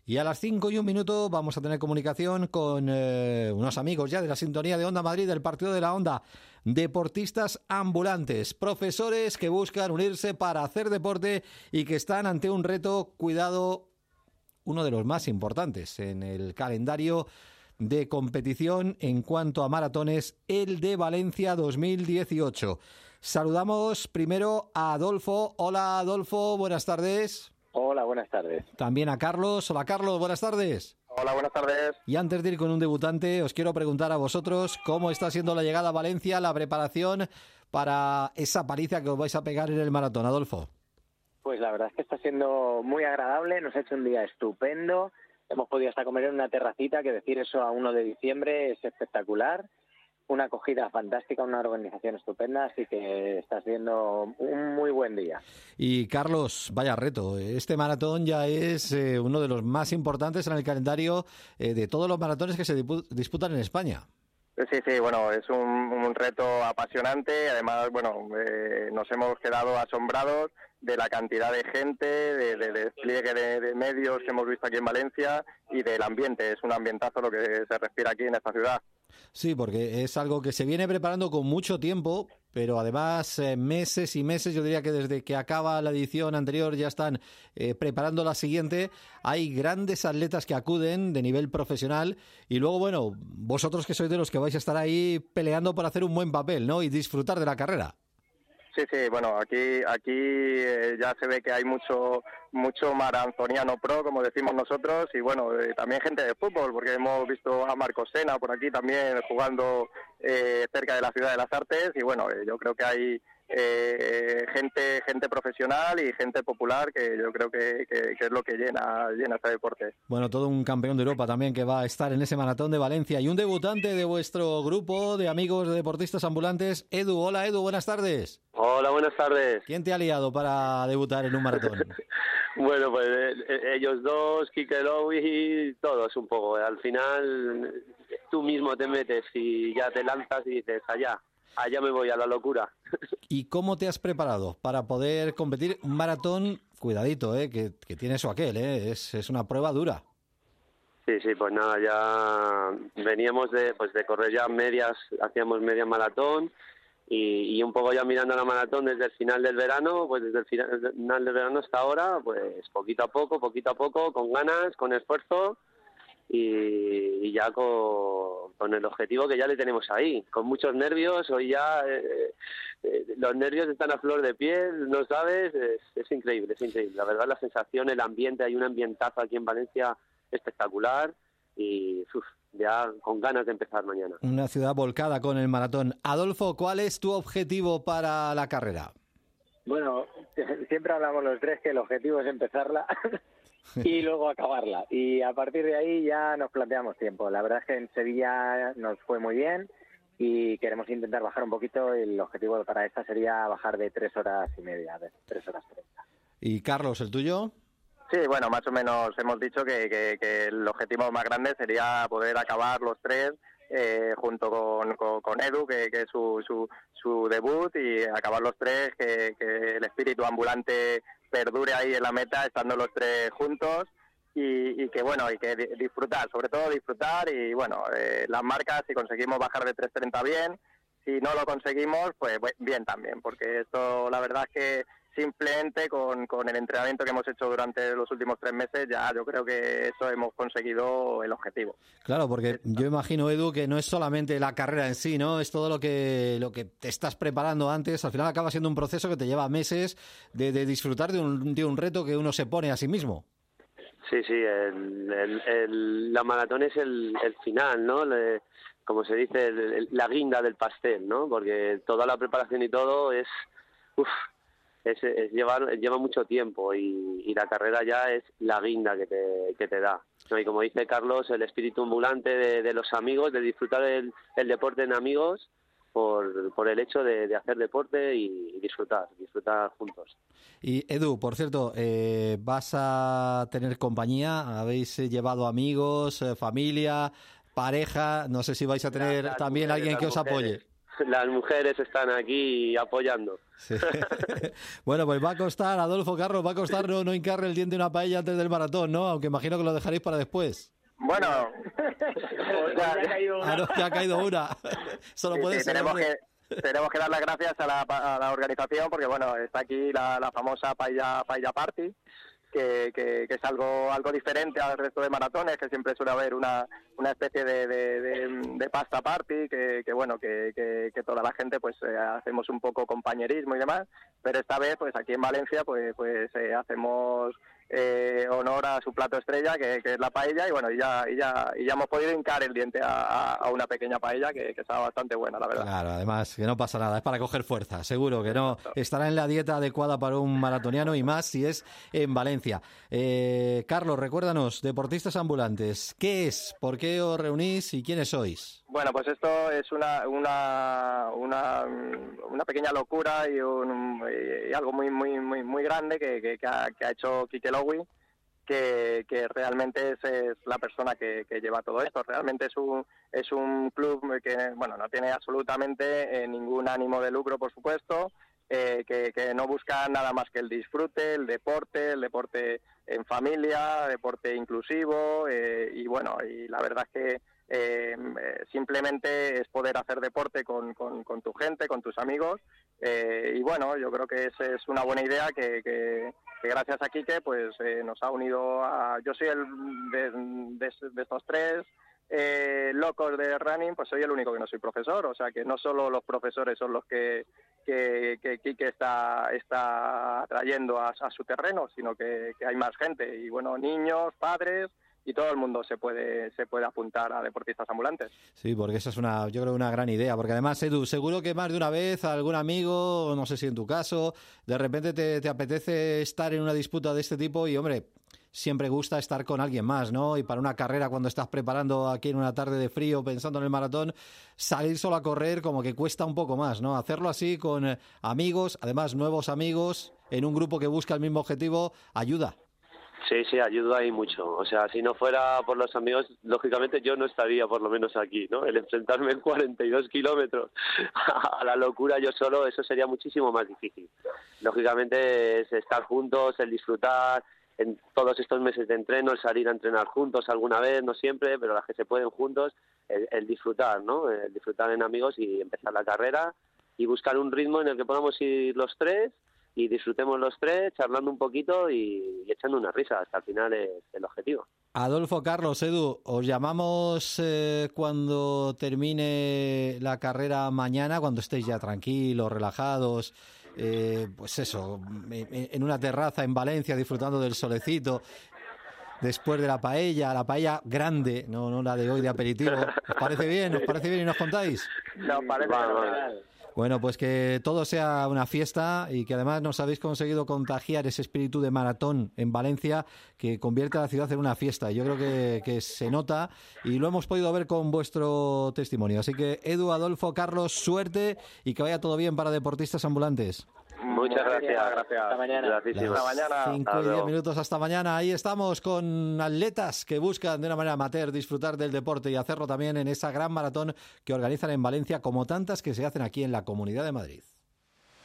Y a las 5:01 vamos a tener comunicación con unos amigos ya de la sintonía de Onda Madrid, del partido de la Onda. Deportistas ambulantes, profesores que buscan unirse para hacer deporte y que están ante un reto, cuidado, uno de los más importantes en el calendario de competición en cuanto a maratones, el de Valencia 2018. Saludamos primero a Adolfo. Hola, Adolfo, buenas tardes. Hola, buenas tardes. También a Carlos. Hola, Carlos, buenas tardes. Hola, buenas tardes. Y antes de ir con un debutante, os quiero preguntar a vosotros cómo está siendo la llegada a Valencia, la preparación para esa paliza que os vais a pegar en el maratón, Adolfo. Pues la verdad es que está siendo muy agradable, nos ha hecho un día estupendo, hemos podido hasta comer en una terracita, que decir eso a 1 de diciembre es espectacular, una acogida fantástica, una organización estupenda, así que está siendo un muy buen día. Y Carlos, vaya reto, este maratón ya es uno de los más importantes en el calendario de todos los maratones que se disputan en España. Sí, bueno, es un reto apasionante. Además, bueno, nos hemos quedado asombrados de la cantidad de gente, de despliegue de medios que hemos visto aquí en Valencia y del ambiente. Es un ambientazo lo que se respira aquí en esta ciudad. Sí, porque es algo que se viene preparando con mucho tiempo, pero además meses y meses, yo diría que desde que acaba la edición anterior ya están preparando la siguiente. Hay grandes atletas que acuden de nivel profesional y luego, bueno, vosotros que sois de los que vais a estar ahí peleando por hacer un buen papel, ¿no? Y disfrutar de la carrera. Sí, bueno, aquí ya se ve que hay mucho maratoniano pro, como decimos nosotros, y bueno, también gente de fútbol, porque hemos visto a Marcos Sena por aquí también jugando cerca de la Ciudad de las Artes, y bueno, yo creo que hay gente profesional y gente popular, que yo creo que es lo que llena este deporte. Bueno, todo un campeón de Europa también que va a estar en ese maratón de Valencia, y un debutante de vuestro grupo de amigos de deportistas ambulantes, Edu. Hola, Edu, buenas tardes. Hola, buenas tardes. ¿Quién te ha liado para debutar en un maratón? Bueno, pues ellos dos, Quique Lowy, todos un poco. Al final tú mismo te metes y ya te lanzas y dices, allá me voy a la locura. ¿Y cómo te has preparado para poder competir un maratón? Cuidadito, que tiene eso aquel, es una prueba dura. Sí, pues nada, ya veníamos de correr ya medias, hacíamos media maratón y un poco ya mirando la maratón desde el final del verano, pues desde el final del verano hasta ahora, pues poquito a poco, con ganas, con esfuerzo y ya con el objetivo que ya le tenemos ahí, con muchos nervios. Hoy ya los nervios están a flor de piel, no sabes, es increíble, la verdad la sensación, el ambiente, hay un ambientazo aquí en Valencia espectacular y ya con ganas de empezar mañana. Una ciudad volcada con el maratón. Adolfo, ¿cuál es tu objetivo para la carrera? Bueno, siempre hablamos los tres que el objetivo es empezarla y luego acabarla, y a partir de ahí ya nos planteamos tiempo. La verdad es que en Sevilla nos fue muy bien y queremos intentar bajar un poquito. El objetivo para esta sería bajar de 3 horas y media, de 3 horas 30. ¿Y Carlos, el tuyo? Sí, bueno, más o menos hemos dicho que el objetivo más grande sería poder acabar los tres junto con Edu, que es su debut, y acabar los tres, que el espíritu ambulante perdure ahí en la meta, estando los tres juntos, y que bueno, y que disfrutar, sobre todo disfrutar, y bueno, las marcas, si conseguimos bajar de 3:30 bien, si no lo conseguimos, pues bien también, porque esto la verdad es que simplemente con el entrenamiento que hemos hecho durante los últimos 3 meses, ya yo creo que eso hemos conseguido el objetivo. Claro, porque yo imagino, Edu, que no es solamente la carrera en sí, ¿no? Es todo lo que te estás preparando antes. Al final acaba siendo un proceso que te lleva meses de disfrutar de un reto que uno se pone a sí mismo. Sí, la maratón es el final, ¿no? Como se dice, la guinda del pastel, ¿no? Porque toda la preparación y todo lleva mucho tiempo y la carrera ya es la guinda que te da, ¿no? Y como dice Carlos, el espíritu ambulante de los amigos, de disfrutar el deporte en amigos por el hecho de hacer deporte y disfrutar juntos. Y Edu, por cierto, ¿vas a tener compañía? ¿Habéis llevado amigos, familia, pareja? No sé si vais a tener también alguien que os apoye. las mujeres están aquí apoyando. Sí. Bueno, pues va a costar, Adolfo Carlos, va a costar no hincarle el diente a una paella antes del maratón, ¿no? Aunque imagino que lo dejaréis para después. Bueno, Ya ha caído una. Solo puede ser. Tenemos que dar las gracias a la organización porque, bueno, está aquí la famosa paella Party, que es algo diferente al resto de maratones, que siempre suele haber una especie de pasta party, que toda la gente pues hacemos un poco compañerismo y demás, pero esta vez pues aquí en Valencia pues hacemos honor a su plato estrella, que es la paella, y bueno, y ya hemos podido hincar el diente a una pequeña paella que está bastante buena, la verdad. Claro, además que no pasa nada, es para coger fuerza, seguro que no estará en la dieta adecuada para un maratoniano, y más si es en Valencia. Carlos, recuérdanos, deportistas ambulantes, ¿qué es? ¿Por qué os reunís y quiénes sois? Bueno, pues esto es una pequeña locura y algo muy grande que ha hecho Quique Lowy, que realmente es la persona que lleva todo esto. Realmente es un club que, bueno, no tiene absolutamente ningún ánimo de lucro, por supuesto, que no busca nada más que el disfrute, el deporte en familia, deporte inclusivo, y bueno, y la verdad es que simplemente es poder hacer deporte con tu gente, con tus amigos, y bueno, yo creo que esa es una buena idea que gracias a Quique pues nos ha unido yo soy el de estos tres locos de running, pues soy el único que no soy profesor, o sea que no solo los profesores son los que Quique está trayendo a su terreno, sino que hay más gente, y bueno, niños, padres, y todo el mundo se puede apuntar a deportistas ambulantes. Sí, porque esa es yo creo, una gran idea, porque además, Edu, seguro que más de una vez algún amigo, no sé si en tu caso, de repente te apetece estar en una disputa de este tipo y, hombre, siempre gusta estar con alguien más, ¿no? Y para una carrera, cuando estás preparando aquí en una tarde de frío, pensando en el maratón, salir solo a correr como que cuesta un poco más, ¿no? Hacerlo así con amigos, además nuevos amigos, en un grupo que busca el mismo objetivo, ayuda. Sí, ayuda ahí mucho. O sea, si no fuera por los amigos, lógicamente yo no estaría por lo menos aquí, ¿no? El enfrentarme en 42 kilómetros a la locura yo solo, eso sería muchísimo más difícil. Lógicamente es estar juntos, el disfrutar en todos estos meses de entreno, el salir a entrenar juntos alguna vez, no siempre, pero las que se pueden juntos, el disfrutar, ¿no? El disfrutar en amigos y empezar la carrera y buscar un ritmo en el que podamos ir los tres y disfrutemos los tres, charlando un poquito y echando una risa, hasta el final es el objetivo. Adolfo, Carlos, Edu, os llamamos cuando termine la carrera mañana, cuando estéis ya tranquilos, relajados, pues eso, en una terraza en Valencia disfrutando del solecito, después de la paella grande, no la de hoy de aperitivo. ¿Os parece bien? ¿Os parece bien y nos contáis? Nos parece fenomenal. Bueno, pues que todo sea una fiesta y que además nos habéis conseguido contagiar ese espíritu de maratón en Valencia que convierte a la ciudad en una fiesta. Yo creo que se nota y lo hemos podido ver con vuestro testimonio. Así que Edu, Adolfo, Carlos, suerte y que vaya todo bien para deportistas ambulantes. Muchas gracias. Hasta mañana. Hasta mañana. 5 y 10 minutos hasta mañana. Ahí estamos con atletas que buscan de una manera amateur disfrutar del deporte y hacerlo también en esa gran maratón que organizan en Valencia, como tantas que se hacen aquí en la Comunidad de Madrid.